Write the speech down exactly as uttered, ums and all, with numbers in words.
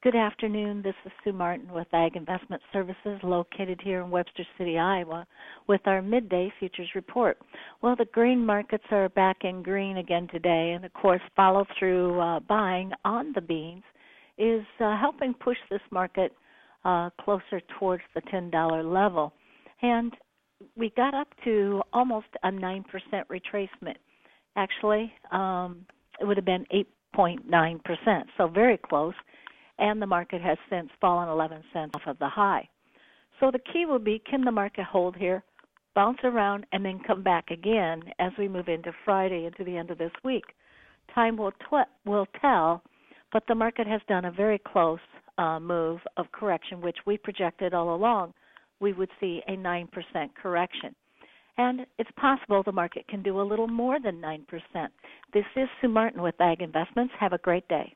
Good afternoon. This is Sue Martin with Ag Investment Services located here in Webster City, Iowa with our midday futures report. Well, the grain markets are back in green again today, and of course follow-through uh, buying on the beans is uh, helping push this market uh, closer towards the ten dollars level. And we got up to almost a nine percent retracement. Actually, um, it would have been eight point nine percent, so very close. And the market has since fallen eleven cents off of the high. So the key will be, can the market hold here, bounce around, and then come back again as we move into Friday, into the end of this week? Time will, tw- will tell, but the market has done a very close uh, move of correction, which we projected all along we would see a nine percent correction. And it's possible the market can do a little more than nine percent. This is Sue Martin with Ag Investments. Have a great day.